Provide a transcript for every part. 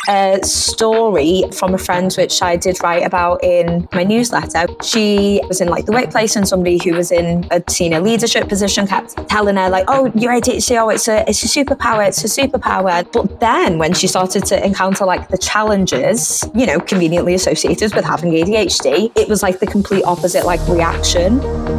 a story from a friend, which I did write about in my newsletter. She was in like the workplace, and somebody who was in a senior leadership position kept telling her like, oh, you're ADHD, oh, it's a superpower, it's a superpower. But then when she started to encounter like the challenges, you know, conveniently associated with having ADHD, it was like the complete opposite like reaction.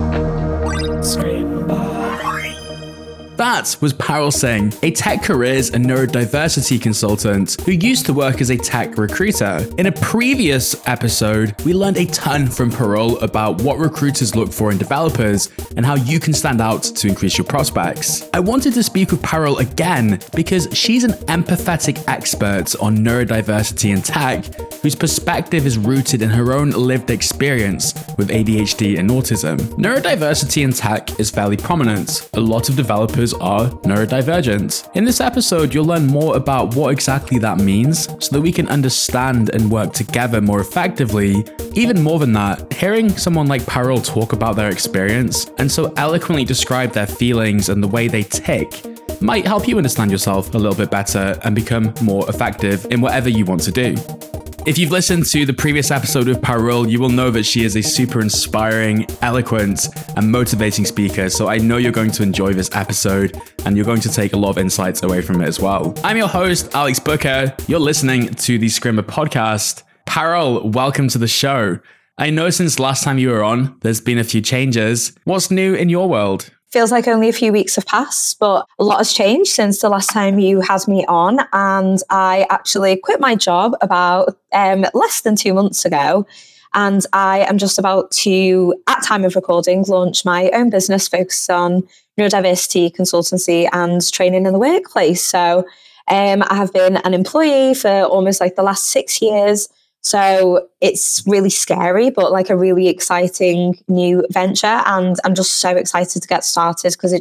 That was Parul Singh, a tech careers and neurodiversity consultant who used to work as a tech recruiter. In a previous episode, we learned a ton from Parul about what recruiters look for in developers and how you can stand out to increase your prospects. I wanted to speak with Parul again because she's an empathetic expert on neurodiversity and tech, whose perspective is rooted in her own lived experience with ADHD and autism. Neurodiversity in tech is fairly prominent. A lot of developers are neurodivergent. In this episode, you'll learn more about what exactly that means so that we can understand and work together more effectively. Even more than that, hearing someone like Parul talk about their experience and so eloquently describe their feelings and the way they tick might help you understand yourself a little bit better and become more effective in whatever you want to do. If you've listened to the previous episode with Parul, you will know that she is a super inspiring, eloquent, and motivating speaker, so I know you're going to enjoy this episode and you're going to take a lot of insights away from it as well. I'm your host, Alex Booker. You're listening to the Scrimba podcast. Parul, welcome to the show. I know since last time you were on, there's been a few changes. What's new in your world? Feels like only a few weeks have passed, but a lot has changed since the last time you had me on. And I actually quit my job about less than 2 months ago. And I am just about to, at time of recording, launch my own business focused on neurodiversity consultancy and training in the workplace. So I have been an employee for almost like the last 6 years. So it's really scary, but like a really exciting new venture. And I'm just so excited to get started because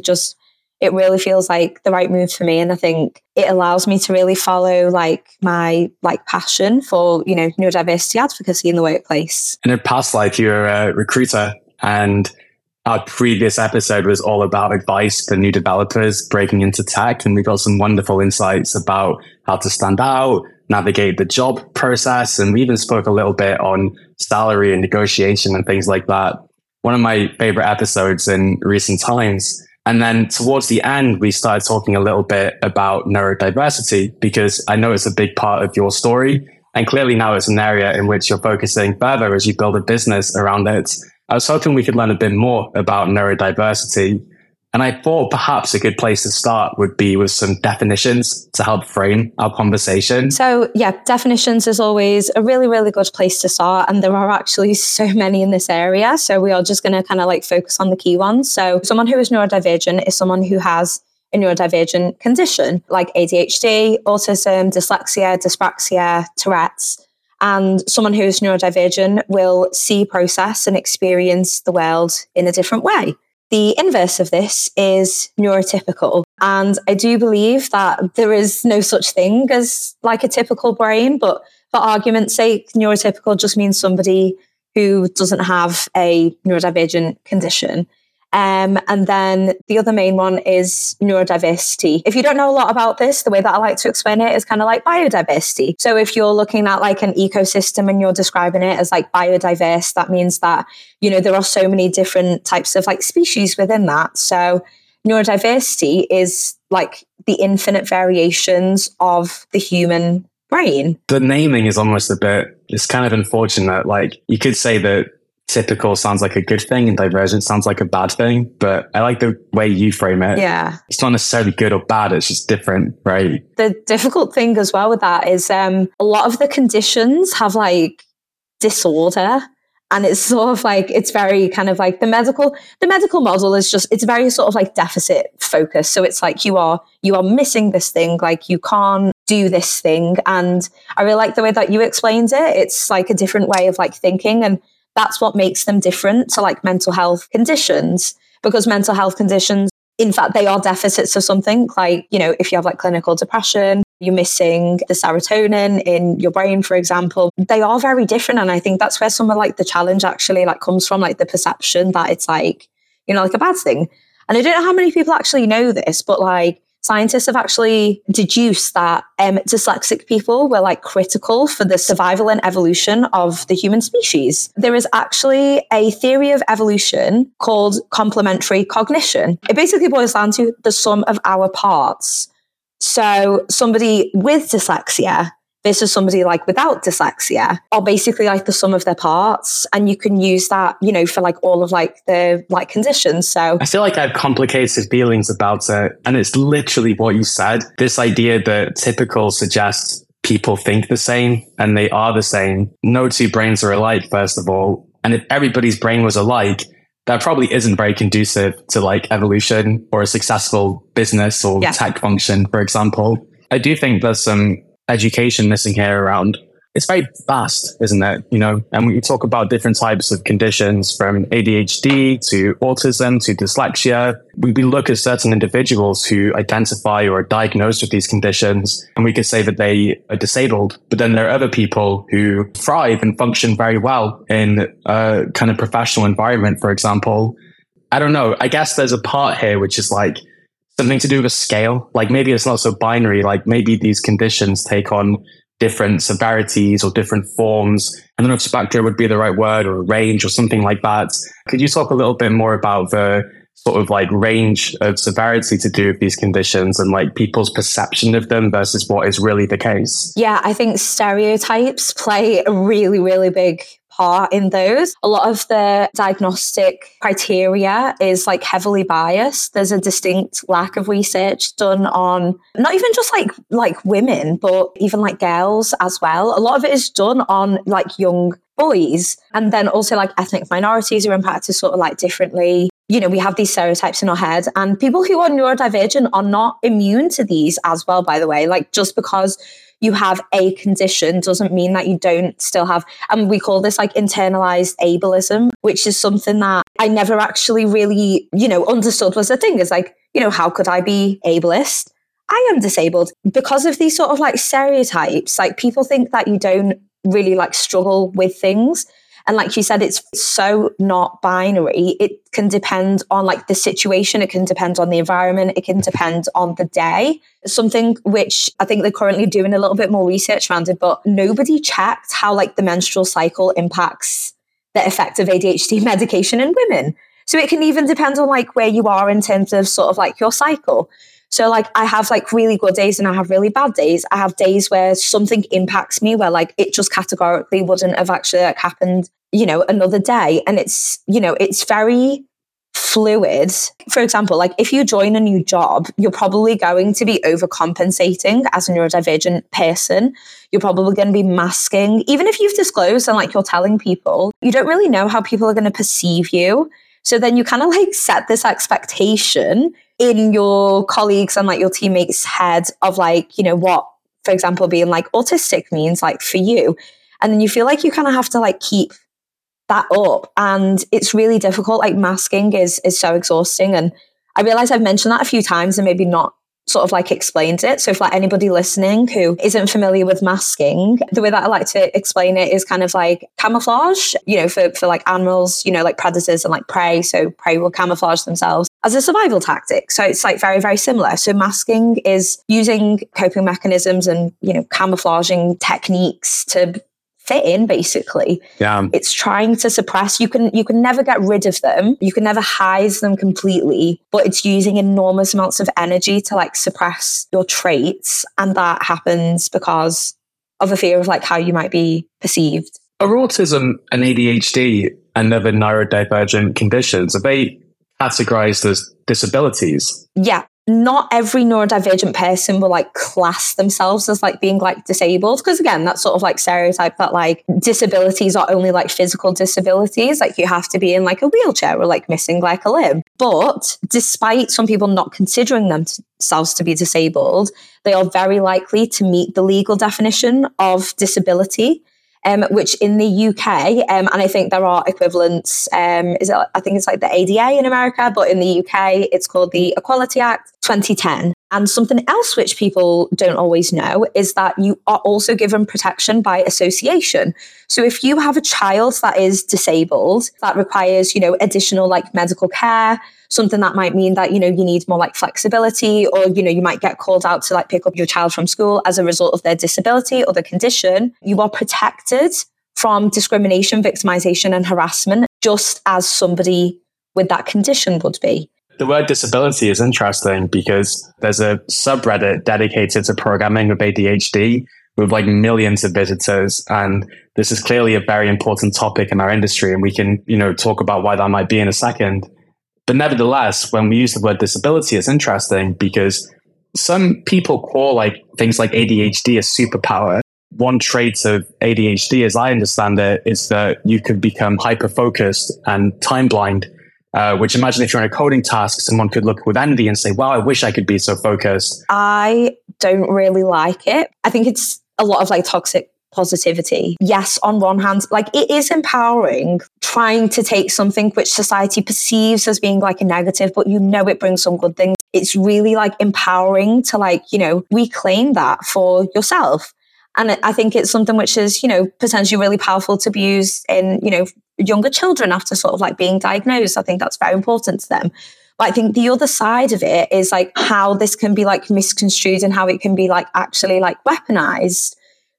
it really feels like the right move for me. And I think it allows me to really follow like my like passion for, you know, neurodiversity advocacy in the workplace. In a past life, you're a recruiter, and our previous episode was all about advice for new developers breaking into tech. And we got some wonderful insights about how to stand out, navigate the job process. And we even spoke a little bit on salary and negotiation and things like that. One of my favorite episodes in recent times. And then towards the end, we started talking a little bit about neurodiversity because I know it's a big part of your story. And clearly now it's an area in which you're focusing further as you build a business around it. I was hoping we could learn a bit more about neurodiversity. And I thought perhaps a good place to start would be with some definitions to help frame our conversation. So yeah, definitions is always a really, really good place to start. And there are actually so many in this area. So we are just going to kind of like focus on the key ones. So someone who is neurodivergent is someone who has a neurodivergent condition like ADHD, autism, dyslexia, dyspraxia, Tourette's. And someone who is neurodivergent will see, process, and experience the world in a different way. The inverse of this is neurotypical. And I do believe that there is no such thing as like a typical brain, but for argument's sake, neurotypical just means somebody who doesn't have a neurodivergent condition. And then the other main one is neurodiversity. If you don't know a lot about this, the way that I like to explain it is kind of like biodiversity. So if you're looking at like an ecosystem and you're describing it as like biodiverse, that means that, you know, there are so many different types of like species within that. So neurodiversity is like the infinite variations of the human brain. The naming is almost it's kind of unfortunate. Like you could say that typical sounds like a good thing and divergent sounds like a bad thing, but I like the way you frame it. Yeah. It's not necessarily good or bad, it's just different, right? The difficult thing as well with that is a lot of the conditions have like disorder, and it's sort of like, it's very kind of like the medical model is just, it's very sort of like deficit focused. So it's like you are missing this thing, like you can't do this thing. And I really like the way that you explained it. It's like a different way of like thinking, and that's what makes them different to like mental health conditions, because mental health conditions, in fact, they are deficits of something. Like, you know, if you have like clinical depression, you're missing the serotonin in your brain, for example, they are very different. And I think that's where some of like the challenge actually like comes from, like the perception that it's like, you know, like a bad thing. And I don't know how many people actually know this, but like scientists have actually deduced that dyslexic people were like critical for the survival and evolution of the human species. There is actually a theory of evolution called complementary cognition. It basically boils down to the sum of our parts. So somebody with dyslexia versus somebody like without dyslexia are basically like the sum of their parts. And you can use that, you know, for like all of like the like conditions. So I feel like I have complicated feelings about it. And it's literally what you said. This idea that typical suggests people think the same and they are the same. No two brains are alike, first of all. And if everybody's brain was alike, that probably isn't very conducive to like evolution or a successful business or tech function, for example. I do think there's some education missing here around. It's very vast, isn't it? You know, and we talk about different types of conditions from ADHD to autism to dyslexia. We look at certain individuals who identify or are diagnosed with these conditions, and we could say that they are disabled. But then there are other people who thrive and function very well in a kind of professional environment, for example. I don't know. I guess there's a part here which is like something to do with scale. Like maybe it's not so binary. Like maybe these conditions take on different severities or different forms. I don't know if spectrum would be the right word, or a range or something like that. Could you talk a little bit more about the sort of like range of severity to do with these conditions and like people's perception of them versus what is really the case? Yeah, I think stereotypes play a really, really big part in those. A lot of the diagnostic criteria is like heavily biased. There's a distinct lack of research done on not even just like women, but even like girls as well. A lot of it is done on like young boys. And then also like ethnic minorities are impacted sort of like differently. You know, we have these stereotypes in our head, and people who are neurodivergent are not immune to these as well, by the way. Like just because you have a condition doesn't mean that you don't still have, and we call this like internalized ableism, which is something that I never actually really, you know, understood was a thing. It's like, you know, how could I be ableist? I am disabled. Because of these sort of like stereotypes, like people think that you don't really like struggle with things. And like you said, it's so not binary. It can depend on like the situation. It can depend on the environment. It can depend on the day. Something which I think they're currently doing a little bit more research around it, but nobody checked how like the menstrual cycle impacts the effect of ADHD medication in women. So it can even depend on like where you are in terms of sort of like your cycle. So like I have like really good days and I have really bad days. I have days where something impacts me where like it just categorically wouldn't have actually like happened, you know, another day. And it's, you know, it's very fluid. For example, like if you join a new job, you're probably going to be overcompensating as a neurodivergent person. You're probably going to be masking, even if you've disclosed and like you're telling people, you don't really know how people are going to perceive you. So then you kind of like set this expectation in your colleagues and like your teammates' head of like, you know, what, for example, being like autistic means like for you. And then you feel like you kind of have to like keep that up. And it's really difficult. Like masking is so exhausting. And I realize I've mentioned that a few times and maybe not sort of like explained it. So if like anybody listening who isn't familiar with masking, the way that I like to explain it is kind of like camouflage, you know, for like animals, you know, like predators and like prey. So prey will camouflage themselves as a survival tactic. So it's like very, very similar. So masking is using coping mechanisms and, you know, camouflaging techniques to fit in, basically. Yeah. It's trying to suppress. You can never get rid of them. You can never hide them completely, but it's using enormous amounts of energy to like suppress your traits. And that happens because of a fear of like how you might be perceived. Are autism and ADHD and other neurodivergent conditions, are they categorized as disabilities? Yeah. Not every neurodivergent person will like class themselves as like being like disabled. Because again, that's sort of like stereotype that like disabilities are only like physical disabilities. Like you have to be in like a wheelchair or like missing like a limb. But despite some people not considering themselves to be disabled, they are very likely to meet the legal definition of disability. Which in the UK, and I think there are equivalents, I think it's like the ADA in America, but in the UK, it's called the Equality Act 2010. And something else which people don't always know is that you are also given protection by association. So if you have a child that is disabled, that requires, additional like medical care, something that might mean that, you need more like flexibility, or, you might get called out to like pick up your child from school as a result of their disability or the condition, you are protected from discrimination, victimization, and harassment, just as somebody with that condition would be. The word disability is interesting because there's a subreddit dedicated to programming with ADHD with like millions of visitors. And this is clearly a very important topic in our industry. And we can, talk about why that might be in a second. But nevertheless, when we use the word disability, it's interesting because some people call like things like ADHD a superpower. One trait of ADHD, as I understand it, is that you could become hyper-focused and time-blind. Which imagine if you're on a coding task, someone could look with envy and say, wow, I wish I could be so focused. I don't really like it. I think it's a lot of like toxic positivity. Yes, on one hand, like it is empowering trying to take something which society perceives as being like a negative, but it brings some good things. It's really like empowering to like, reclaim that for yourself. And I think it's something which is, potentially really powerful to be used in, younger children after sort of like being diagnosed. I think that's very important to them. But I think the other side of it is like how this can be like misconstrued and how it can be like actually like weaponized.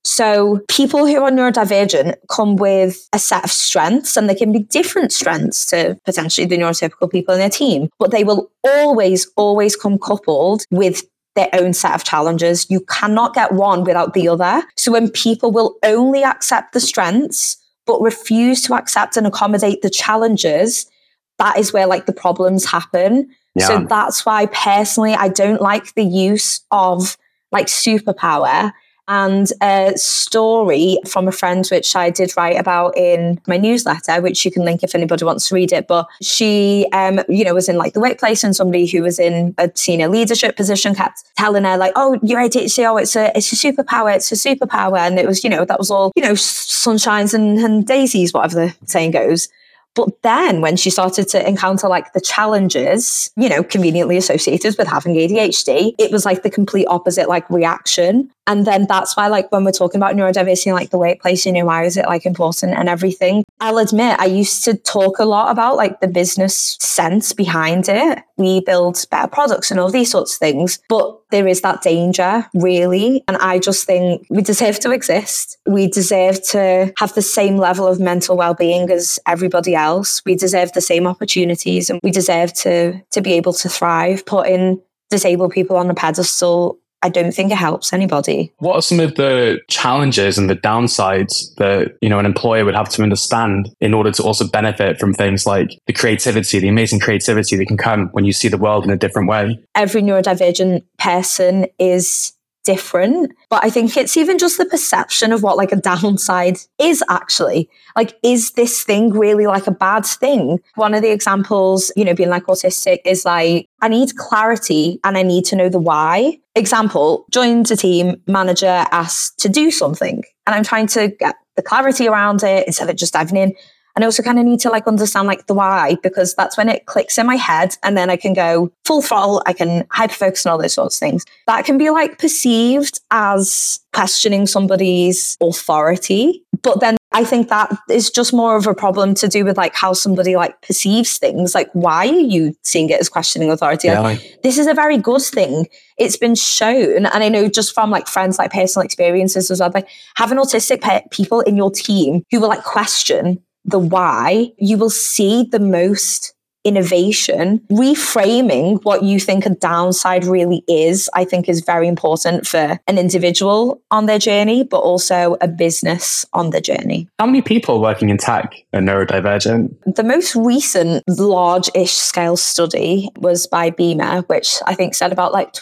So people who are neurodivergent come with a set of strengths, and they can be different strengths to potentially the neurotypical people in their team, but they will always come coupled with their own set of challenges. You cannot get one without the other. So when people will only accept the strengths, but refuse to accept and accommodate the challenges, that is where like the problems happen. Yeah. So that's why personally, I don't like the use of like superpower. And a story from a friend, which I did write about in my newsletter, which you can link if anybody wants to read it. But she, was in like the workplace, and somebody who was in a senior leadership position kept telling her like, oh, you're ADHD, oh, it's a superpower, it's a superpower. And it was, that was all, sunshines and daisies, whatever the saying goes. But then when she started to encounter like the challenges, conveniently associated with having ADHD, it was like the complete opposite like reaction. And then that's why like when we're talking about neurodiversity in like the workplace, why is it like important and everything? I'll admit I used to talk a lot about like the business sense behind it. We build better products and all these sorts of things, but there is that danger really. And I just think we deserve to exist. We deserve to have the same level of mental well-being as everybody else. We deserve the same opportunities, and we deserve to be able to thrive. Putting disabled people on a pedestal, I don't think it helps anybody. What are some of the challenges and the downsides that, an employer would have to understand in order to also benefit from things like the creativity, the amazing creativity that can come when you see the world in a different way? Every neurodivergent person is different, but I think it's even just the perception of what like a downside is actually. Like, is this thing really like a bad thing? One of the examples, being like autistic is like, I need clarity and I need to know the why. Example, joined a team, manager asked to do something, and I'm trying to get the clarity around it instead of just diving in. And I also kind of need to like understand like the why, because that's when it clicks in my head, and then I can go full throttle, I can hyperfocus and all those sorts of things. That can be like perceived as questioning somebody's authority. But then I think that is just more of a problem to do with like how somebody like perceives things. Like, why are you seeing it as questioning authority? Yeah, like, this is a very good thing. It's been shown. And I know just from like friends, like personal experiences as well, like having autistic people in your team who will like question the why, you will see the most innovation. Reframing what you think a downside really is, I think, is very important for an individual on their journey, but also a business on the journey. How many people working in tech are neurodivergent? The most recent large-ish scale study was by Beamer, which I think said about like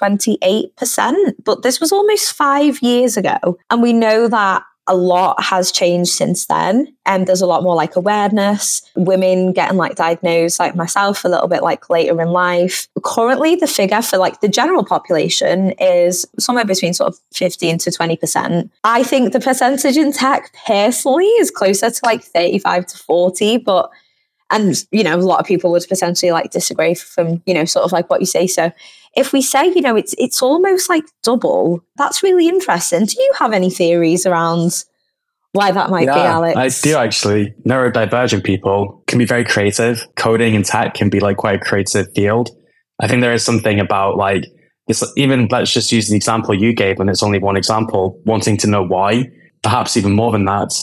28%, but this was almost 5 years ago. And we know that a lot has changed since then. And there's a lot more like awareness, women getting like diagnosed, like myself, a little bit like later in life. Currently, the figure for like the general population is somewhere between sort of 15 to 20%. I think the percentage in tech personally is closer to like 35 to 40, and a lot of people would potentially like disagree from, sort of like what you say. So if we say, it's almost like double, that's really interesting. Do you have any theories around why that might be, Alex? I do actually. Neurodivergent people can be very creative. Coding and tech can be like quite a creative field. I think there is something about like this, even let's just use the example you gave, and it's only one example, wanting to know why. Perhaps even more than that,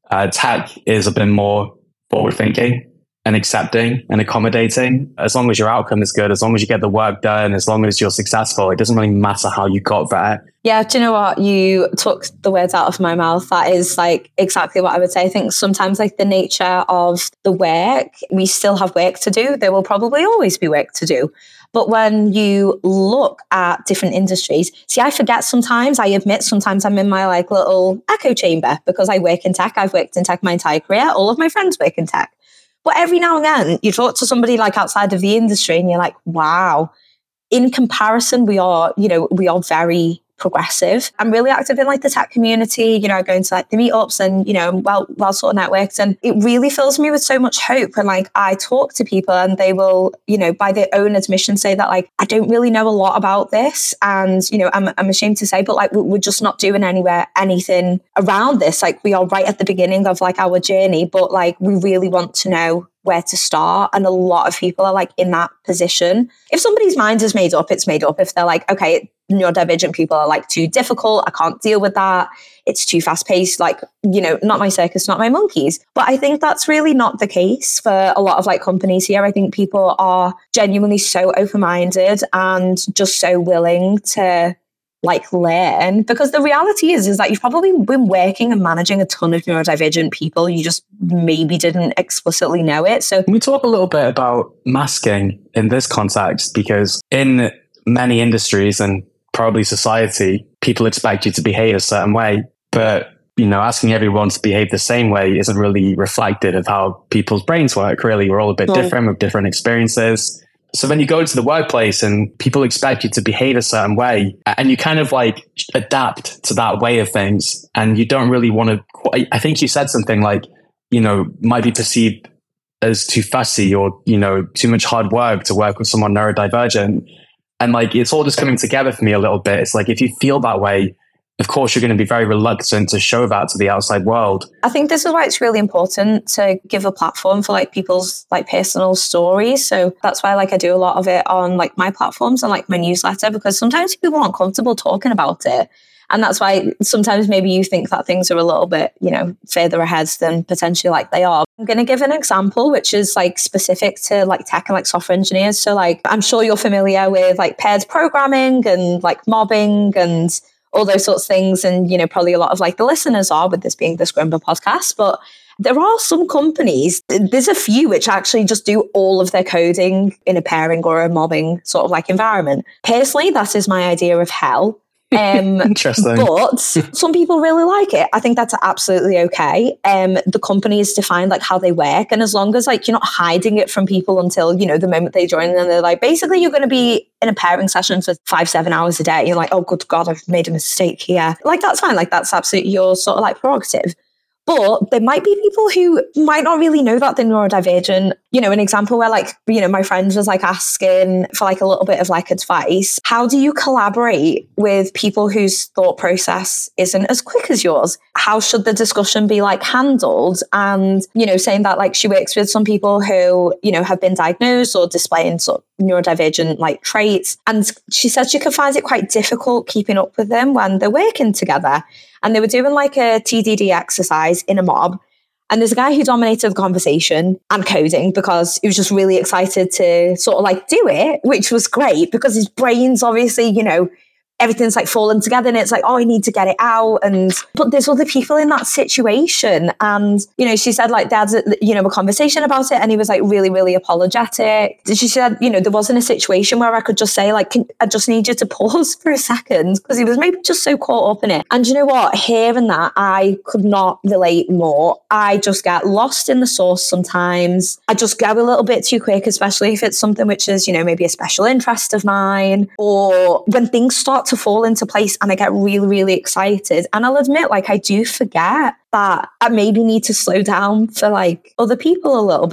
tech is a bit more forward thinking and accepting and accommodating. As long as your outcome is good, as long as you get the work done, as long as you're successful, it doesn't really matter how you got there. Yeah, do you know what? You took the words out of my mouth. That is like exactly what I would say. I think sometimes like the nature of the work, we still have work to do. There will probably always be work to do. But when you look at different industries, see, I forget sometimes, I admit sometimes I'm in my like little echo chamber because I work in tech. I've worked in tech my entire career. All of my friends work in tech. But every now and then you talk to somebody like outside of the industry and you're like, wow, in comparison, we are very progressive. I'm really active in like the tech community, going to like the meetups and, well sort of networks. And it really fills me with so much hope. And like, I talk to people and they will, by their own admission say that like, I don't really know a lot about this. And, I'm ashamed to say, but like, we're just not doing anything around this. Like we are right at the beginning of like our journey, but like, we really want to know where to start. And a lot of people are like in that position. If somebody's mind is made up, it's made up. If they're like, okay, neurodivergent people are like too difficult, I can't deal with that, it's too fast paced, like, not my circus, not my monkeys. But I think that's really not the case for a lot of like companies here. I think people are genuinely so open-minded and just so willing to like learn, because the reality is that you've probably been working and managing a ton of neurodivergent people. You just maybe didn't explicitly know it. So can we talk a little bit about masking in this context? Because in many industries and probably society, people expect you to behave a certain way, but asking everyone to behave the same way isn't really reflective of how people's brains work. Really, we're all a bit different with different experiences. So when you go into the workplace and people expect you to behave a certain way and you kind of like adapt to that way of things, and you don't really want to, I think you said something like, might be perceived as too fussy or, too much hard work to work with someone neurodivergent. And like, it's all just coming together for me a little bit. It's like, if you feel that way, of course, you're going to be very reluctant to show that to the outside world. I think this is why it's really important to give a platform for like people's like personal stories. So that's why like I do a lot of it on like my platforms and like my newsletter, because sometimes people aren't comfortable talking about it. And that's why sometimes maybe you think that things are a little bit, further ahead than potentially like they are. I'm going to give an example, which is like specific to like tech and like software engineers. So like, I'm sure you're familiar with like paired programming and like mobbing and all those sorts of things. And, probably a lot of like the listeners are, with this being the Scrimba podcast. But there are some companies, there's a few which actually just do all of their coding in a pairing or a mobbing sort of like environment. Personally, that is my idea of hell. Interesting. But some people really like it. I think that's absolutely okay. The company is defined like how they work. And as long as like you're not hiding it from people until, the moment they join, and they're like, basically you're going to be in a pairing session for 5-7 hours a day. You're like, oh, good God, I've made a mistake here. Like, that's fine. Like, that's absolutely your sort of like prerogative. But there might be people who might not really know that they're neurodivergent. An example where like, my friend was like asking for like a little bit of like advice. How do you collaborate with people whose thought process isn't as quick as yours? How should the discussion be like handled? And, saying that like she works with some people who, have been diagnosed or displaying sort of neurodivergent like traits. And she said she could find it quite difficult keeping up with them when they're working together. And they were doing like a TDD exercise in a mob. And there's a guy who dominated the conversation and coding because he was just really excited to sort of like do it, which was great because his brain's obviously, everything's like falling together and it's like, oh, I need to get it out. But there's other people in that situation. And, she said like they had, a conversation about it and he was like really, really apologetic. She said, there wasn't a situation where I could just say like, I just need you to pause for a second, because he was maybe just so caught up in it. And you know what? Hearing that, I could not relate more. I just get lost in the sauce sometimes. I just go a little bit too quick, especially if it's something which is, maybe a special interest of mine, or when things start to fall into place and I get really, really excited. And I'll admit, like, I do forget that I maybe need to slow down for like other people a little bit.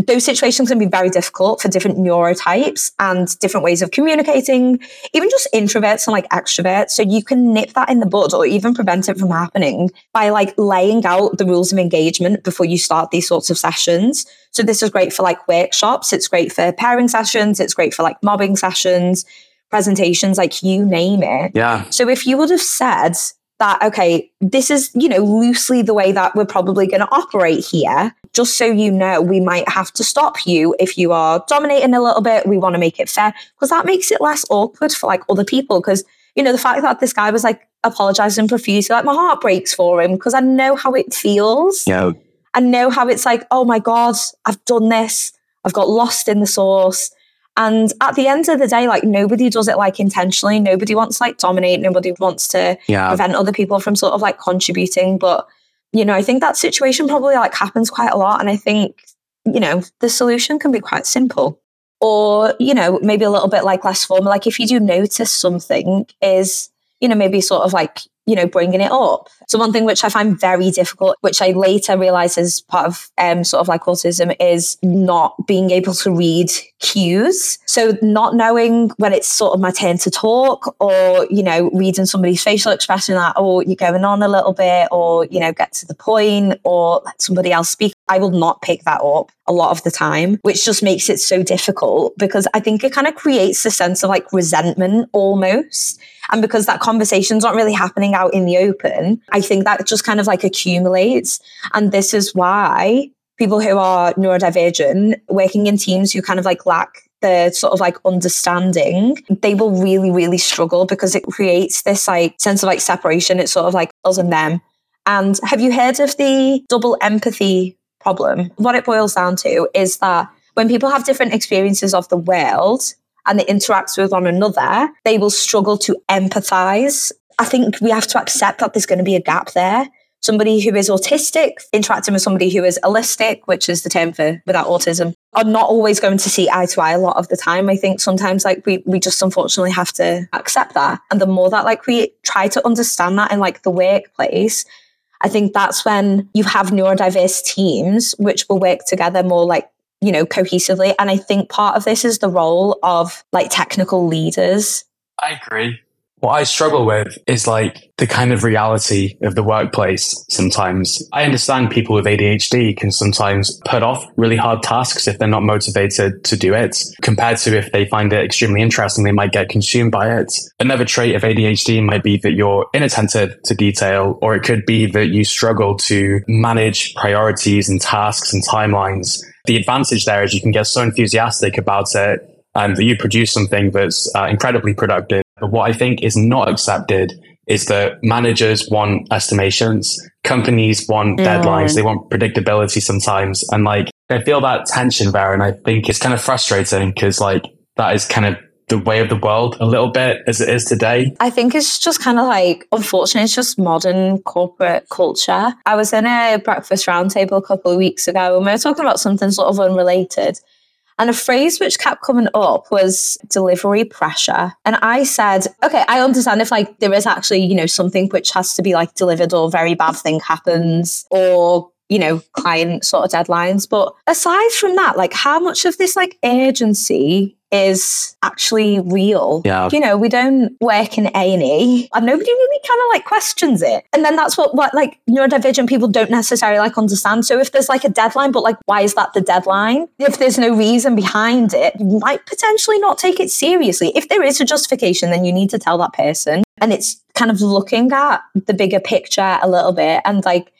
those situations can be very difficult for different neurotypes and different ways of communicating, even just introverts and like extroverts. So you can nip that in the bud or even prevent it from happening by like laying out the rules of engagement before you start these sorts of sessions. So this is great for like workshops. It's great for pairing sessions. It's great for like mobbing sessions, presentations, like you name it. Yeah. So if you would have said that, okay, this is, you know, loosely the way that we're probably going to operate here, just so you know, we might have to stop you if you are dominating a little bit. We want to make it fair, because that makes it less awkward for like other people. Because, you know, the fact that this guy was like apologizing profusely, like my heart breaks for him, because I know how it feels. Yeah. I know how it's like, oh my God, I've done this. I've got lost in the sauce. And at the end of the day, like nobody does it like intentionally. Nobody wants to like dominate. Nobody wants to prevent other people from sort of like contributing. But, you know, I think that situation probably like happens quite a lot. And I think, you know, the solution can be quite simple, or, you know, maybe a little bit like less formal. Like if you do notice something is, you know, maybe sort of like, you know, bringing it up. So one thing which I find very difficult, which I later realized is part of sort of like autism, is not being able to read cues. So not knowing when it's sort of my turn to talk, or, you know, reading somebody's facial expression that, oh, you're going on a little bit, or, you know, get to the point, or let somebody else speak. I will not pick that up a lot of the time, which just makes it so difficult, because I think it kind of creates a sense of like resentment almost. And because that conversation's not really happening out in the open, I think that just kind of like accumulates. And this is why people who are neurodivergent, working in teams who kind of like lack the sort of like understanding, they will really, really struggle, because it creates this like sense of like separation. It's sort of like us and them. And have you heard of the double empathy problem? What it boils down to is that when people have different experiences of the world and they interact with one another, they will struggle to empathize. I think we have to accept that there's going to be a gap there. Somebody who is autistic interacting with somebody who is allistic, which is the term for without autism, are not always going to see eye to eye a lot of the time. I think sometimes like we just unfortunately have to accept that. And the more that like we try to understand that in like the workplace, I think that's when you have neurodiverse teams which will work together more like, you know, cohesively. And I think part of this is the role of like technical leaders. I agree. What I struggle with is like the kind of reality of the workplace sometimes. I understand people with ADHD can sometimes put off really hard tasks if they're not motivated to do it, compared to if they find it extremely interesting, they might get consumed by it. Another trait of ADHD might be that you're inattentive to detail, or it could be that you struggle to manage priorities and tasks and timelines. The advantage there is you can get so enthusiastic about it and that you produce something that's incredibly productive. But what I think is not accepted is that managers want estimations, companies want deadlines, they want predictability sometimes. And like, I feel that tension there. And I think it's kind of frustrating, because like that is kind of the way of the world a little bit as it is today. I think it's just kind of like, unfortunately, it's just modern corporate culture. I was in a breakfast roundtable a couple of weeks ago and we were talking about something sort of unrelated. And a phrase which kept coming up was delivery pressure. And I said, okay, I understand if like there is actually, you know, something which has to be like delivered, or very bad thing happens, or, you know, client sort of deadlines. But aside from that, like how much of this like urgency is actually real? Yeah. You know, we don't work in A&E and nobody really kind of like questions it. And then that's what like neurodivergent people don't necessarily like understand. So if there's like a deadline, but like, why is that the deadline? If there's no reason behind it, you might potentially not take it seriously. If there is a justification, then you need to tell that person. And it's kind of looking at the bigger picture a little bit. And like,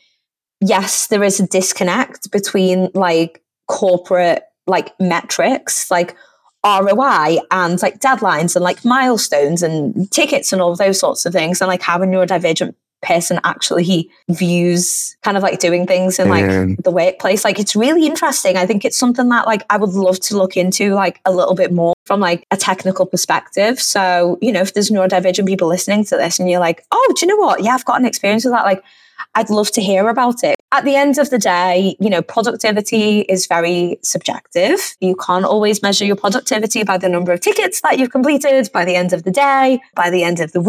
yes, there is a disconnect between like corporate like metrics, like ROI and like deadlines and like milestones and tickets and all of those sorts of things, and like how a neurodivergent person actually views kind of like doing things in like the workplace. Like it's really interesting. I think it's something that like I would love to look into like a little bit more from like a technical perspective. So, you know, if there's neurodivergent people listening to this and you're like, oh, do you know what? Yeah, I've got an experience with that. Like, I'd love to hear about it. At the end of the day, you know, productivity is very subjective. You can't always measure your productivity by the number of tickets that you've completed by the end of the day, by the end of the week.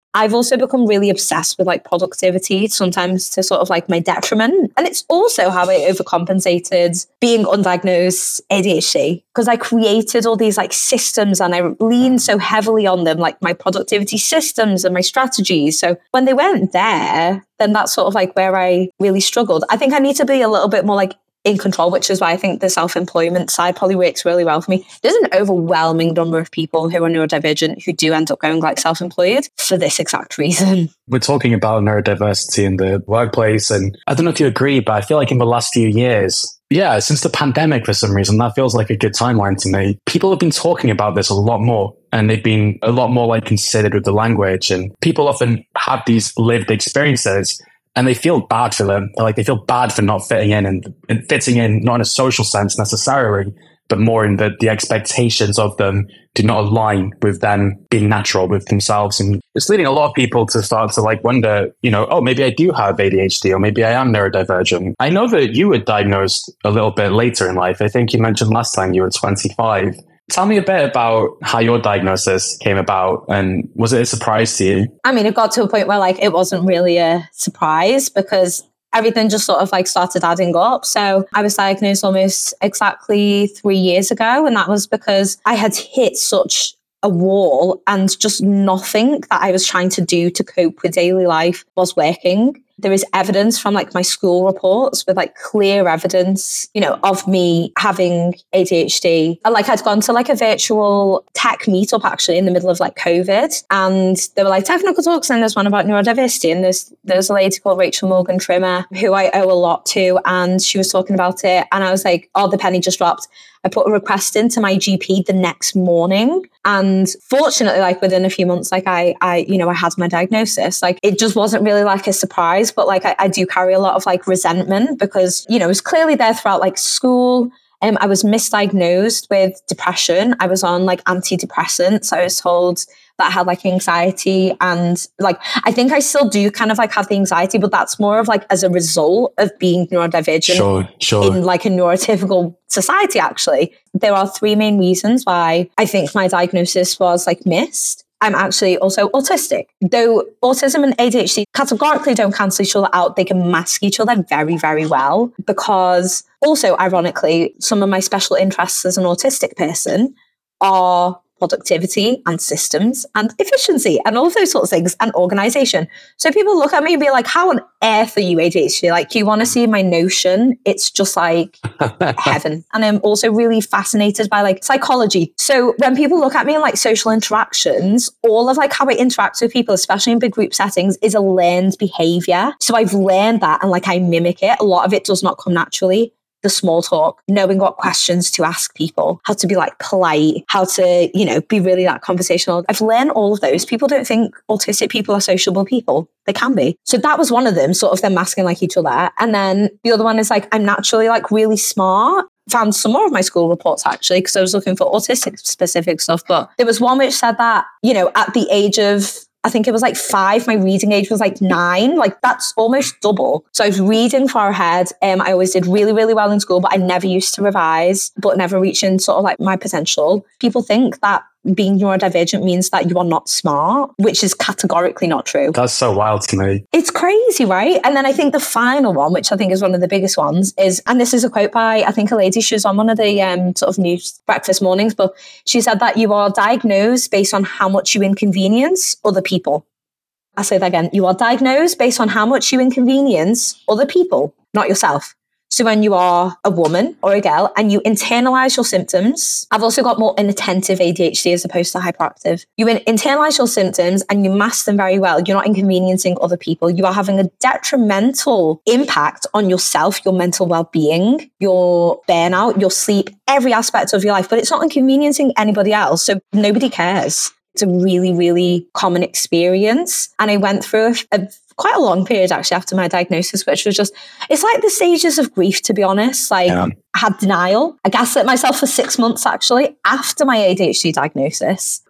I've also become really obsessed with like productivity, sometimes to sort of like my detriment. And it's also how I overcompensated being undiagnosed ADHD, because I created all these like systems and I leaned so heavily on them, like my productivity systems and my strategies. So when they weren't there, then that's sort of like where I really struggled. I think I need to be a little bit more like in control, which is why I think the self-employment side probably works really well for me. There's an overwhelming number of people who are neurodivergent who do end up going like self-employed for this exact reason. We're talking about neurodiversity in the workplace, and I don't know if you agree, but I feel like in the last few years, since the pandemic, for some reason, that feels like a good timeline to me. People have been talking about this a lot more, and they've been a lot more like considered with the language, and people often have these lived experiences and they feel bad for them. Like they feel bad for not fitting in and fitting in, not in a social sense necessarily, but more in the expectations of them do not align with them being natural with themselves. And it's leading a lot of people to start to like wonder, oh, maybe I do have ADHD or maybe I am neurodivergent. I know that you were diagnosed a little bit later in life. I think you mentioned last time you were 25. Tell me a bit about how your diagnosis came about, and was it a surprise to you? I mean, it got to a point where like it wasn't really a surprise because everything just sort of like started adding up. So I was diagnosed almost exactly 3 years ago, and that was because I had hit such a wall and just nothing that I was trying to do to cope with daily life was working. There is evidence from like my school reports with like clear evidence, of me having ADHD. And like I'd gone to like a virtual tech meetup actually in the middle of like COVID. And there were like technical talks, and there's one about neurodiversity. And there's a lady called Rachel Morgan Trimmer who I owe a lot to. And she was talking about it. And I was like, oh, the penny just dropped. I put a request into my GP the next morning. And fortunately, like within a few months, like I had my diagnosis. Like it just wasn't really like a surprise, but like I do carry a lot of like resentment because, it was clearly there throughout like school. I was misdiagnosed with depression. I was on like antidepressants. I was told that I had like anxiety, and like I think I still do kind of like have the anxiety, but that's more of like as a result of being neurodivergent in like a neurotypical society. Actually, there are 3 main reasons why I think my diagnosis was like missed. I'm actually also autistic. Though autism and ADHD categorically don't cancel each other out, they can mask each other very, very well. Because also, ironically, some of my special interests as an autistic person are productivity and systems and efficiency and all those sorts of things and organization. So people look at me and be like, how on earth are you ADHD? Like, do you want to see my Notion? It's just like heaven. And I'm also really fascinated by like psychology. So when people look at me in like social interactions, all of like how I interact with people, especially in big group settings, is a learned behavior. So I've learned that and like I mimic it. A lot of it does not come naturally. The small talk, knowing what questions to ask people, how to be like polite, how to, be really that conversational. I've learned all of those. People don't think autistic people are sociable people. They can be. So that was one of them, sort of them masking like each other. And then the other one is like, I'm naturally like really smart. Found some more of my school reports actually, because I was looking for autistic specific stuff. But there was one which said that, at the age of, I think it was like 5, my reading age was like 9. Like that's almost double. So I was reading far ahead. I always did really, really well in school, but I never used to revise, but never reaching sort of like my potential. People think that being neurodivergent means that you are not smart, which is categorically not true. That's so wild to me. It's crazy, right? And then I think the final one, which I think is one of the biggest ones, is, and this is a quote by, I think a lady, she was on one of the sort of news breakfast mornings, but she said that you are diagnosed based on how much you inconvenience other people. I'll say that again. You are diagnosed based on how much you inconvenience other people, not yourself. So when you are a woman or a girl and you internalize your symptoms, I've also got more inattentive ADHD as opposed to hyperactive. You internalize your symptoms and you mask them very well. You're not inconveniencing other people. You are having a detrimental impact on yourself, your mental well-being, your burnout, your sleep, every aspect of your life, but it's not inconveniencing anybody else. So nobody cares. It's a really, really common experience. And I went through quite a long period actually after my diagnosis, which was just, it's like the stages of grief, to be honest. Like I had denial. I gaslit myself for 6 months actually after my ADHD diagnosis.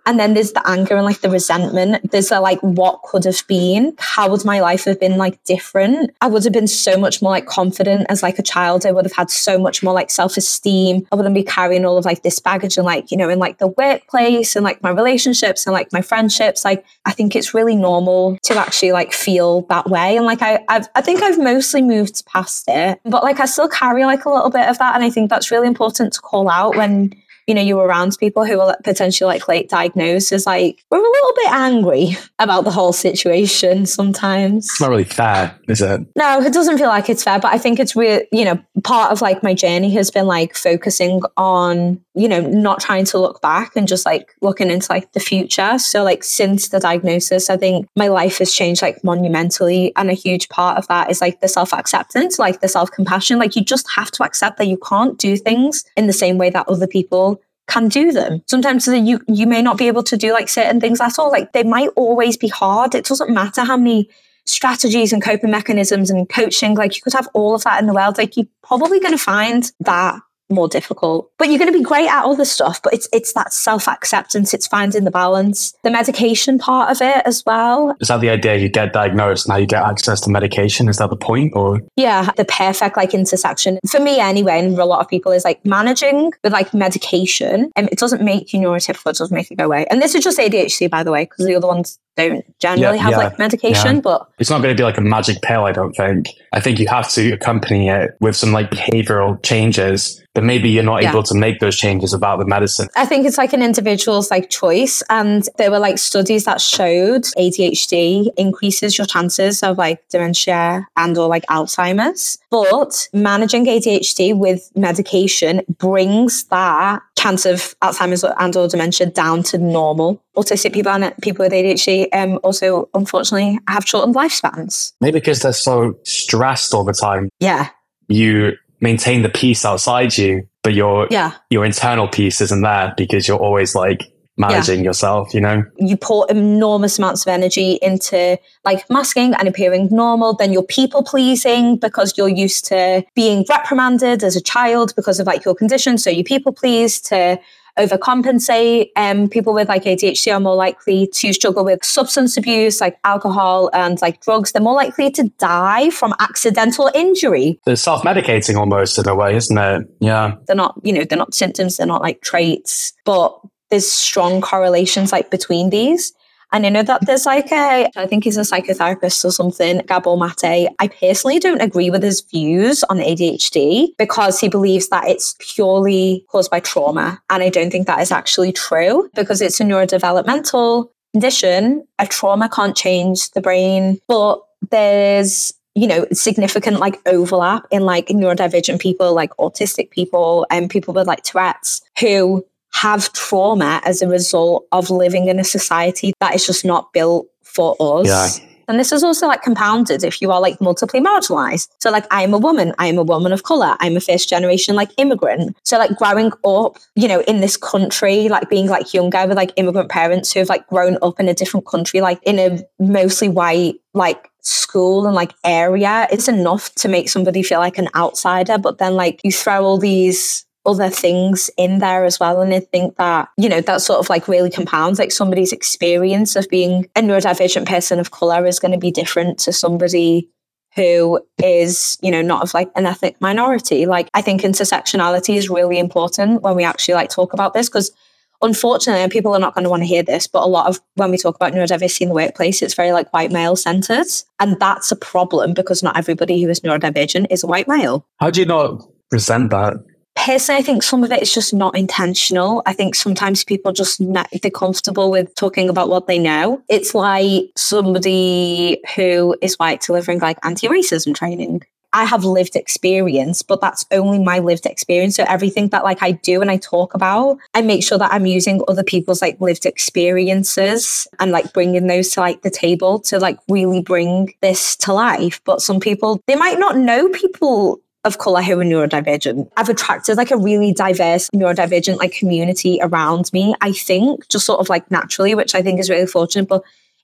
And then there's the anger and like the resentment. There's the like, what could have been? How would my life have been like different? I would have been so much more like confident as like a child. I would have had so much more like self-esteem. I wouldn't be carrying all of like this baggage and like, you know, in like the workplace and like my relationships and like my friendships. Like, I think it's really normal to actually like feel that way. And like, I think I've mostly moved past it, but like I still carry like a little bit of that. And I think that's really important to call out when, you know, you're around people who are potentially like late diagnosed, is like, we're a little bit angry about the whole situation sometimes. It's not really fair, is it? No, it doesn't feel like it's fair, but I think it's real, you know, part of like my journey has been like focusing on, you know, not trying to look back and just like looking into like the future. So like since the diagnosis, I think my life has changed like monumentally. And a huge part of that is like the self-acceptance, like the self-compassion. Like you just have to accept that you can't do things in the same way that other people can do them. Sometimes you may not be able to do like certain things at all. Like they might always be hard. It doesn't matter how many strategies and coping mechanisms and coaching, like you could have all of that in the world. Like you're probably going to find that more difficult, but you're going to be great at other stuff. But it's that self-acceptance, it's finding the balance, the medication part of it as well. Is that the idea? You get diagnosed, now you get access to medication. Is that the point? Or yeah, the perfect like intersection for me anyway, and for a lot of people, is like managing with like medication, and it doesn't make you neurotypical, it doesn't make it go away. And this is just ADHD, by the way, because the other ones don't generally have like medication, but it's not going to be like a magic pill, I don't think. I think you have to accompany it with some like behavioral changes, but maybe you're not able to make those changes without the medicine. I think it's like an individual's like choice. And there were like studies that showed ADHD increases your chances of like dementia and or like Alzheimer's. But managing ADHD with medication brings that chance of Alzheimer's and or dementia down to normal. Autistic people and people with ADHD also, unfortunately, have shortened lifespans. Maybe because they're so stressed all the time. Yeah. You maintain the peace outside you, but your internal peace isn't there because you're always like managing yourself, you know? You pour enormous amounts of energy into like masking and appearing normal. Then you're people pleasing because you're used to being reprimanded as a child because of like your condition. So you people please to overcompensate. People with like ADHD are more likely to struggle with substance abuse, like alcohol and like drugs. They're more likely to die from accidental injury. They're self-medicating almost in a way, isn't it? Yeah. They're not, you know, they're not symptoms, they're not like traits, but there's strong correlations like between these. And I know that there's like I think he's a psychotherapist or something, Gabor Mate. I personally don't agree with his views on ADHD because he believes that it's purely caused by trauma. And I don't think that is actually true because it's a neurodevelopmental condition. A trauma can't change the brain, but there's, you know, significant like overlap in like neurodivergent people, like autistic people and people with like Tourette's who have trauma as a result of living in a society that is just not built for us. Yeah. And this is also like compounded if you are like multiply marginalized. So like I am a woman of color, I'm a first generation like immigrant. So like growing up, you know, in this country, like being like younger with like immigrant parents who have like grown up in a different country, like in a mostly white like school and like area, it's enough to make somebody feel like an outsider. But then like you throw all these other things in there as well. And I think that, you know, that sort of like really compounds like somebody's experience of being a neurodivergent person of color is going to be different to somebody who is, you know, not of like an ethnic minority. Like I think intersectionality is really important when we actually like talk about this, because unfortunately, and people are not going to want to hear this, but a lot of when we talk about neurodiversity in the workplace, it's very like white male centered. And that's a problem because not everybody who is neurodivergent is a white male. How do you not resent that? Personally, I think some of it is just not intentional. I think sometimes people just they're comfortable with talking about what they know. It's like somebody who is white delivering like anti-racism training. I have lived experience, but that's only my lived experience. So everything that like I do and I talk about, I make sure that I'm using other people's like lived experiences and like bringing those to like the table to like really bring this to life. But some people, they might not know people of color who are neurodivergent. I've attracted like a really diverse neurodivergent like community around me, I think, just sort of like naturally, which I think is really fortunate. But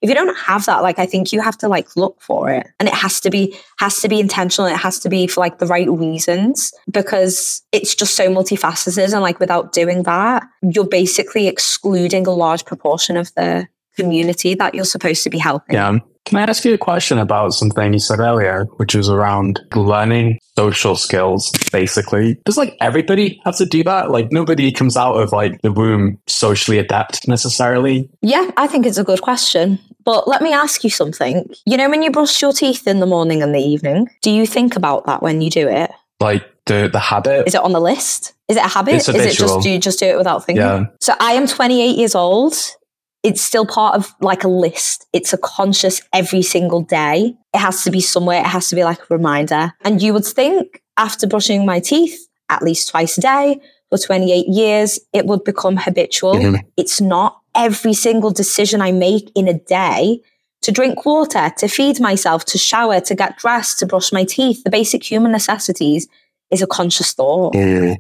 if you don't have that, like, I think you have to like look for it, and it has to be intentional. It has to be for like the right reasons, because it's just so multifaceted. And like, without doing that, you're basically excluding a large proportion of the community that you're supposed to be helping. Yeah. Can I ask you a question about something you said earlier, which was around learning social skills, basically? Does like everybody have to do that? Like nobody comes out of like the womb socially adept necessarily? Yeah, I think it's a good question. But let me ask you something. You know, when you brush your teeth in the morning and the evening, do you think about that when you do it? Like the habit? Is it on the list? Is it a habit? It's habitual. Is it just, do you just do it without thinking? Yeah. So I am 28 years old. It's still part of like a list. It's a conscious every single day. It has to be somewhere. It has to be like a reminder. And you would think after brushing my teeth at least twice a day for 28 years, it would become habitual. Mm-hmm. It's not. Every single decision I make in a day, to drink water, to feed myself, to shower, to get dressed, to brush my teeth, the basic human necessities, is a conscious thought. Mm.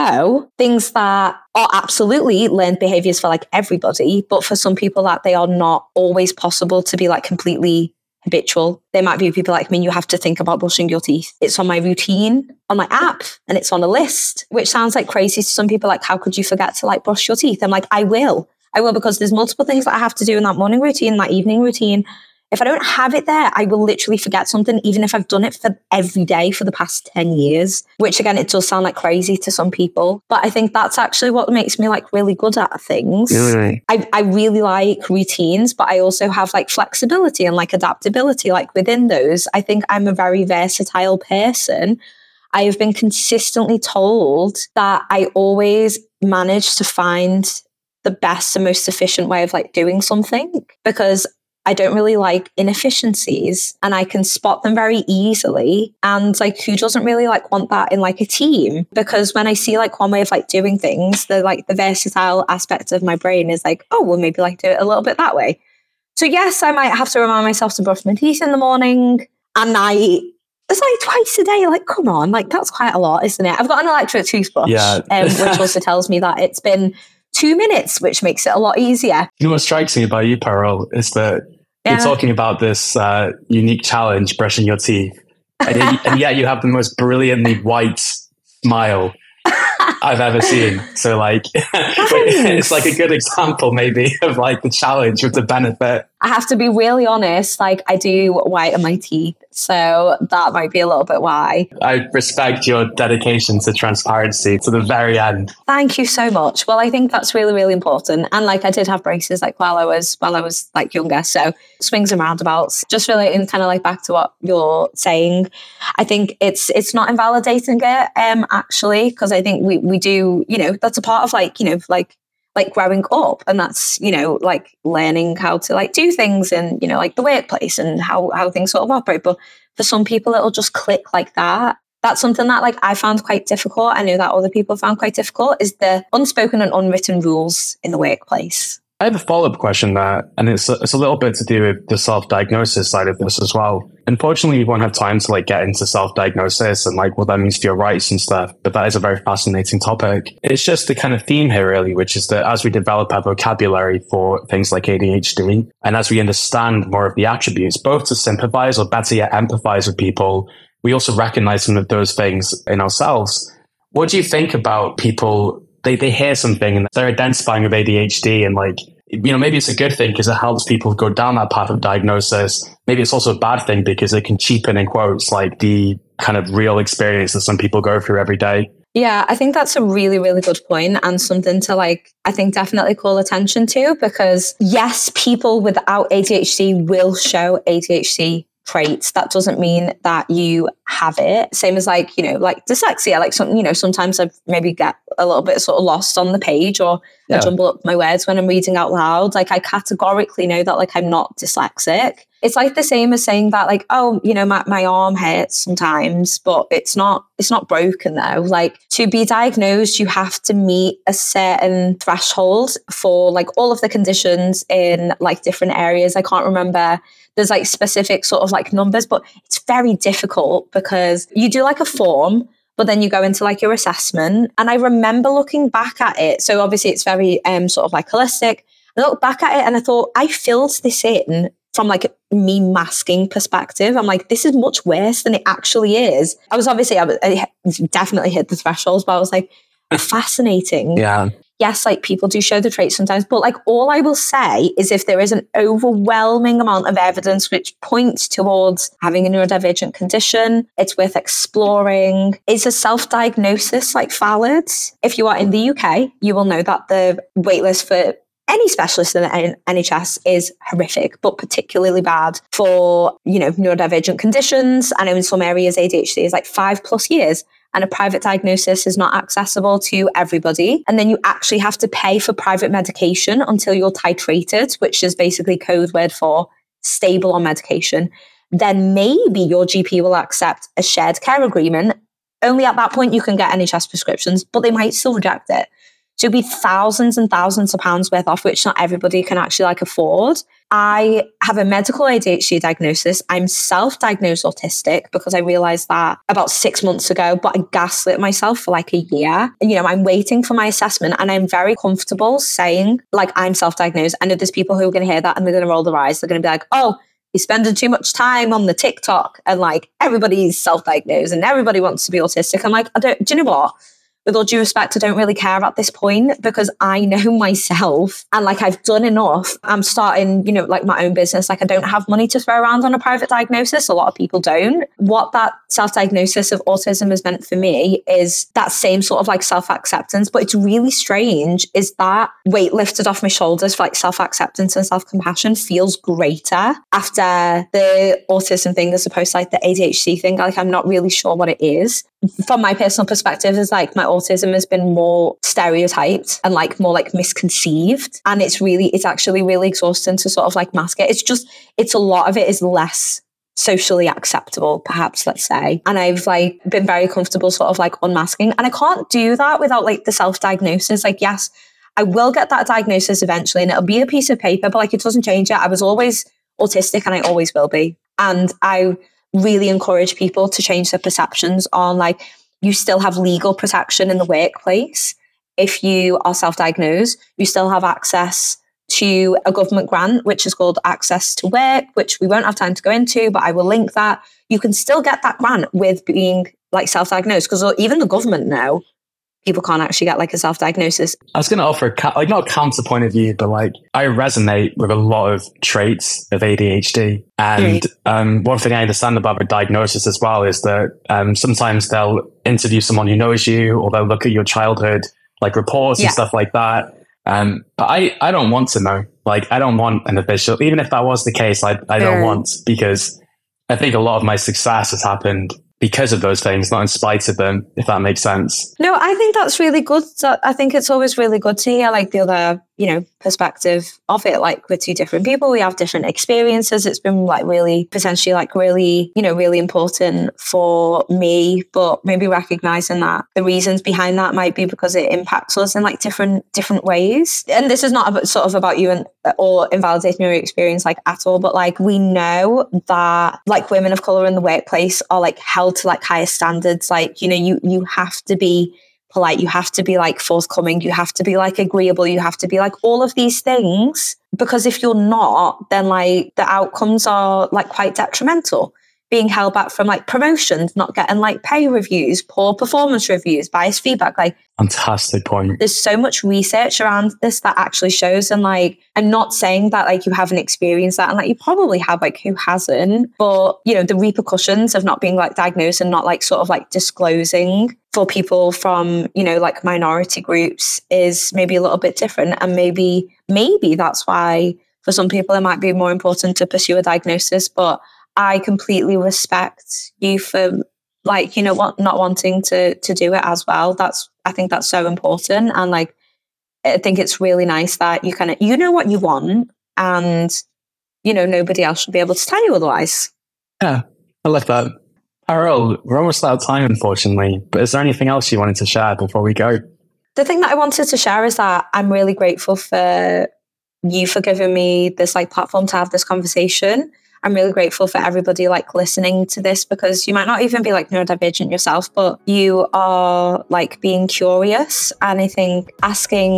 So things that are absolutely learned behaviors for like everybody, but for some people that they are not always possible to be like completely habitual. There might be people like me, you have to think about brushing your teeth. It's on my routine, on my app, and it's on a list, which sounds like crazy to some people. Like, how could you forget to like brush your teeth? I'm like, I will, because there's multiple things that I have to do in that morning routine, that evening routine. If I don't have it there, I will literally forget something, even if I've done it for every day for the past 10 years, which again, it does sound like crazy to some people. But I think that's actually what makes me like really good at things. Really? I really like routines, but I also have like flexibility and like adaptability, like within those. I think I'm a very versatile person. I have been consistently told that I always manage to find the best and most efficient way of like doing something, because I don't really like inefficiencies and I can spot them very easily. And like, who doesn't really like want that in like a team? Because when I see like one way of like doing things, the versatile aspect of my brain is like, oh, well, maybe like do it a little bit that way. So yes, I might have to remind myself to brush my teeth in the morning and night. It's like twice a day. Like, come on, like that's quite a lot, isn't it? I've got an electric toothbrush, which also tells me that it's been 2 minutes, which makes it a lot easier. You know what strikes me about you, Parul, is that you're talking about this unique challenge, brushing your teeth. And yet you have the most brilliantly white smile I've ever seen. So like, it's like a good example maybe of like the challenge with the benefit. I have to be really honest, like I do whiten my teeth. So that might be a little bit why. I respect your dedication to transparency to the very end. Thank you so much. Well, I think that's really, really important. And like I did have braces like while I was like younger. So swings and roundabouts, just relating kind of like back to what you're saying. I think it's not invalidating it actually, because I think we do, you know, that's a part of like, you know, like growing up, and that's, you know, like learning how to like do things and, you know, like the workplace and how things sort of operate. But for some people, it'll just click like that. That's something that like I found quite difficult. I know that other people found quite difficult, is the unspoken and unwritten rules in the workplace. I have a follow-up question there, and it's a little bit to do with the self-diagnosis side of this as well. Unfortunately, we won't have time to like get into self-diagnosis and like what that means for your rights and stuff, but that is a very fascinating topic. It's just the kind of theme here really, which is that as we develop our vocabulary for things like ADHD, and as we understand more of the attributes, both to sympathize or better yet empathize with people, we also recognize some of those things in ourselves. What do you think about people? They hear something and they're identifying with ADHD, and like, you know, maybe it's a good thing because it helps people go down that path of diagnosis. Maybe it's also a bad thing because it can cheapen, in quotes, like the kind of real experience that some people go through every day. Yeah, I think that's a really, really good point, and something to like, I think definitely call attention to, because yes, people without ADHD will show ADHD traits. That doesn't mean that you have it. Same as like, you know, like dyslexia, like some, you know, sometimes I maybe get a little bit sort of lost on the page, or I jumble up my words when I'm reading out loud. Like I categorically know that like I'm not dyslexic. It's like the same as saying that like, oh, you know, my arm hurts sometimes, but it's not broken though. Like to be diagnosed, you have to meet a certain threshold for like all of the conditions in like different areas. I can't remember. There's like specific sort of like numbers, but it's very difficult because you do like a form, but then you go into like your assessment. And I remember looking back at it. So obviously it's very sort of like holistic. I looked back at it and I thought, I filled this in from like me masking perspective. I'm like, this is much worse than it actually is. I definitely hit the thresholds, but I was like, fascinating. Yeah. Yes, like people do show the traits sometimes, but like all I will say is if there is an overwhelming amount of evidence which points towards having a neurodivergent condition, it's worth exploring. Is a self-diagnosis like valid? If you are in the UK, you will know that the waitlist for any specialist in the NHS is horrific, but particularly bad for, neurodivergent conditions. I know in some areas ADHD is like 5+ years. And a private diagnosis is not accessible to everybody. And then you actually have to pay for private medication until you're titrated, which is basically code word for stable on medication. Then maybe your GP will accept a shared care agreement. Only at that point you can get NHS prescriptions, but they might still reject it. So it'd be thousands and thousands of pounds worth off, which not everybody can actually afford. I have a medical ADHD diagnosis. I'm self-diagnosed autistic because I realized that about 6 months ago, but I gaslit myself for like a year. And, I'm waiting for my assessment and I'm very comfortable saying I'm self-diagnosed. I know there's people who are going to hear that and they're going to roll their eyes. They're going to be like, oh, you're spending too much time on the TikTok and everybody's self-diagnosed and everybody wants to be autistic. I'm like, do you know what? With all due respect, I don't really care at this point because I know myself and I've done enough. I'm starting, my own business. I don't have money to throw around on a private diagnosis. A lot of people don't. What that self-diagnosis of autism has meant for me is that same sort of self-acceptance. But it's really strange is that weight lifted off my shoulders for self-acceptance and self-compassion feels greater after the autism thing as opposed to the ADHD thing. I'm not really sure what it is. From my personal perspective, is my autism has been more stereotyped and more misconceived, and it's actually really exhausting to sort of mask it. It's a lot of it is less socially acceptable, perhaps, let's say, and I've been very comfortable sort of unmasking, and I can't do that without the self-diagnosis. Yes, I will get that diagnosis eventually and it'll be a piece of paper, but it doesn't change it. I was always autistic and I always will be, and I really encourage people to change their perceptions on you still have legal protection in the workplace. If you are self-diagnosed, you still have access to a government grant, which is called Access to Work, which we won't have time to go into, but I will link that. You can still get that grant with being self-diagnosed, because even the government now, people can't actually get a self-diagnosis. I was going to offer not a counterpoint of view, but I resonate with a lot of traits of ADHD. And one thing I understand about the diagnosis as well is that sometimes they'll interview someone who knows you, or they'll look at your childhood reports and stuff like that. But I don't want to know. I don't want an official, even if that was the case, I don't want, because I think a lot of my success has happened because of those things, not in spite of them, if that makes sense. No, I think that's really good. I think it's always really good to hear the other, perspective of it. We're two different people, we have different experiences. It's been really potentially really, really important for me, but maybe recognizing that the reasons behind that might be because it impacts us in different ways. And this is not about you or invalidating your experience at all, but we know that women of color in the workplace are held to higher standards. You have to be polite, you have to be forthcoming, you have to be agreeable, you have to be all of these things, because if you're not, then the outcomes are quite detrimental. Being held back from promotions, not getting pay reviews, poor performance reviews, biased feedback. Fantastic point. There's so much research around this that actually shows, and I'm not saying that you haven't experienced that, and you probably have, who hasn't, but the repercussions of not being diagnosed and not sort of disclosing for people from minority groups is maybe a little bit different, and maybe that's why for some people it might be more important to pursue a diagnosis. But I completely respect you for not wanting to do it as well. I think that's so important. And I think it's really nice that you know what you want, and nobody else should be able to tell you otherwise. Yeah, I love that. Carol, we're almost out of time, unfortunately, but is there anything else you wanted to share before we go? The thing that I wanted to share is that I'm really grateful for you for giving me this platform to have this conversation. I'm really grateful for everybody listening to this, because you might not even be neurodivergent yourself, but you are being curious. And I think asking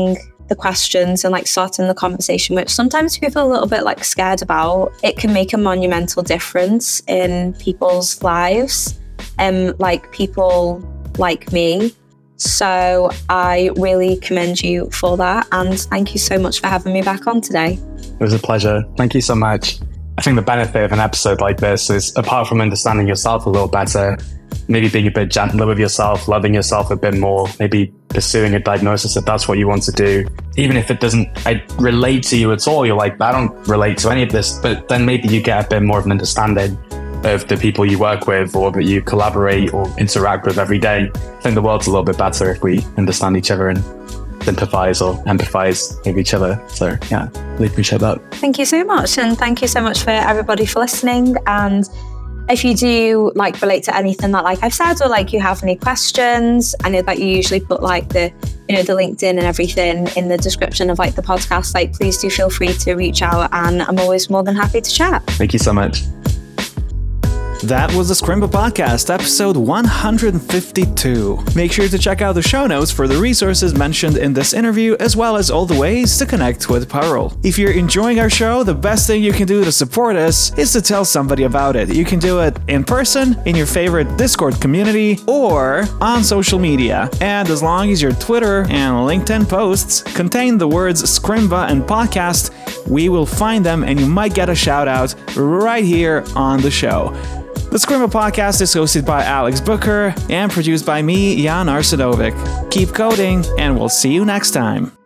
the questions and like starting the conversation, which sometimes we feel a little bit like scared about, it can make a monumental difference in people's lives, like people like me. So I really commend you for that. And thank you so much for having me back on today. It was a pleasure. Thank you so much. I think the benefit of an episode like this is, apart from understanding yourself a little better, maybe being a bit gentler with yourself, loving yourself a bit more, maybe pursuing a diagnosis if that's what you want to do. Even if it doesn't relate to you at all, you're like, I don't relate to any of this, but then maybe you get a bit more of an understanding of the people you work with or that you collaborate or interact with every day. I think the world's a little bit better if we understand each other and sympathize or empathize with each other. So yeah, really appreciate that. Thank you so much. And thank you so much for everybody for listening. And if you do like relate to anything that like I've said, or like you have any questions, I know that you usually put like the LinkedIn and everything in the description of like the podcast, like please do feel free to reach out, and I'm always more than happy to chat. Thank you so much. That was the Scrimba Podcast, episode 152. Make sure to check out the show notes for the resources mentioned in this interview, as well as all the ways to connect with Parul. If you're enjoying our show, the best thing you can do to support us is to tell somebody about it. You can do it in person, in your favorite Discord community, or on social media. And as long as your Twitter and LinkedIn posts contain the words Scrimba and podcast, we will find them and you might get a shout out right here on the show. The Scrimba Podcast is hosted by Alex Booker and produced by me, Jan Arsenovic. Keep coding, and we'll see you next time.